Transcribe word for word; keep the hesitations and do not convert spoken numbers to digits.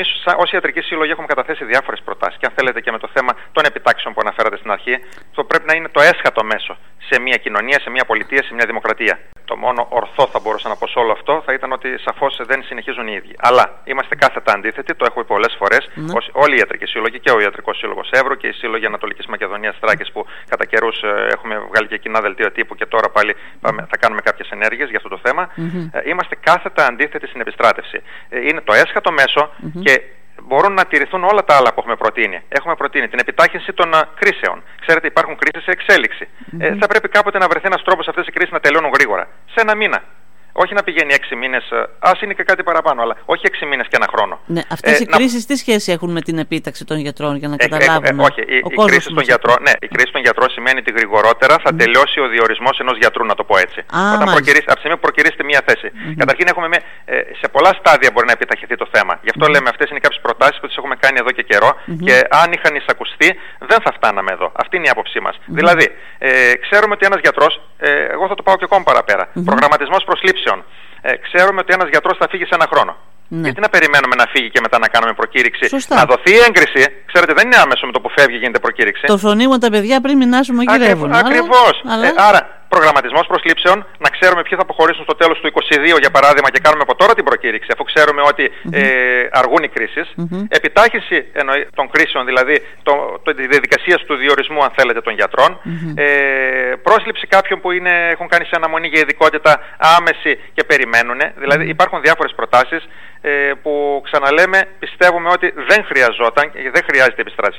εμείς ως Ιατρική Σύλλογοι έχουμε καταθέσει διάφορες προτάσεις και αν θέλετε και με το θέμα των επιτάξεων που αναφέρατε στην αρχή, αυτό πρέπει να είναι το έσχατο μέσο σε μια κοινωνία, σε μια πολιτεία, σε μια δημοκρατία. Το μόνο ορθό θα μπορούσα να πω σε όλο αυτό θα ήταν ότι σαφώς δεν συνεχίζουν οι ίδιοι. Αλλά είμαστε κάθετα αντίθετοι, το έχω πει πολλές φορές, mm. όλοι οι Ιατρικοί Σύλλογοι και ο Ιατρικός Σύλλογος Εύρου και οι Σύλλογοι Ανατολικής Μακεδονίας Θράκης που κατά καιρούς ε, έχουμε βγάλει και κοινά δελτίο τύπου και τώρα πάλι πάμε, θα κάνουμε κάποιες ενέργειες για αυτό το θέμα. Mm-hmm. Ε, είμαστε κάθετα αντίθετοι στην επιστράτευση. Ε, είναι το έσχατο μέσο mm-hmm. και μπορούν να τηρηθούν όλα τα άλλα που έχουμε προτείνει. Έχουμε προτείνει την επιτάχυνση των uh, κρίσεων. Ξέρετε, υπάρχουν κρίσεις σε εξέλιξη. Mm-hmm. Ε, θα πρέπει κάποτε να βρεθεί ένας τρόπος αυτές οι κρίσεις να τελειώνουν γρήγορα. Σε ένα μήνα. Όχι να πηγαίνει έξι μήνες, ας είναι και κάτι παραπάνω, αλλά όχι έξι μήνες και ένα χρόνο. Ναι, αυτές ε, οι κρίσεις να... τι σχέση έχουν με την επίταξη των γιατρών, για να ε, καταλάβουμε. Ε, ε, όχι, η, η, κρίση των γιατρών, ναι, η κρίση των γιατρών σημαίνει ότι γρηγορότερα θα mm. τελειώσει ο διορισμός ενός γιατρού, να το πω έτσι. Α, Όταν προκυρήσει, από τη στιγμή που προκυρήσετε μία θέση. Mm-hmm. Καταρχήν, έχουμε με, ε, σε πολλά στάδια μπορεί να επιταχυθεί το θέμα. Γι' αυτό mm-hmm. λέμε, αυτές είναι κάποιες προτάσεις που τις έχουμε κάνει εδώ και καιρό mm-hmm. και αν είχαν εισακουστεί, δεν θα φτάναμε εδώ. Αυτή είναι η άποψή μας. Mm-hmm. Δηλαδή, ε, ξέρουμε ότι ένας γιατρός, ε, εγώ θα το πάω και ακόμα παραπέρα, mm-hmm. προγραμματισμός προσλήψεων. Ε, ξέρουμε ότι ένας γιατρός θα φύγει σε ένα χρόνο. Ναι. Γιατί να περιμένουμε να φύγει και μετά να κάνουμε προκήρυξη. Σωστά. Να δοθεί έγκριση. Ξέρετε, δεν είναι άμεσο με το που φεύγει γίνεται προκήρυξη. Το φρονίμουν τα παιδιά πριν μηνάσουν μαγειρεύουν. Ακριβώς. Αλλά... Ε, άρα, προγραμματισμός προσλήψεων, να ξέρουμε ποιοι θα αποχωρήσουν στο τέλος του είκοσι δύο για παράδειγμα και κάνουμε από τώρα την προκήρυξη, αφού ξέρουμε ότι mm-hmm. ε, αργούν οι κρίσεις. Mm-hmm. Επιτάχυνση εννοεί, των κρίσεων, δηλαδή το, το, τη διαδικασία του διορισμού, αν θέλετε, των γιατρών. Mm-hmm. Ε, πρόσληψη κάποιων που είναι, έχουν κάνει σε αναμονή για ειδικότητα άμεση και περιμένουν. Δηλαδή, mm-hmm. υπάρχουν διάφορες προτάσεις ε, που ξαναλέμε, πιστεύουμε ότι δεν χρειαζόταν, δεν χρειάζεται επιστράτευση.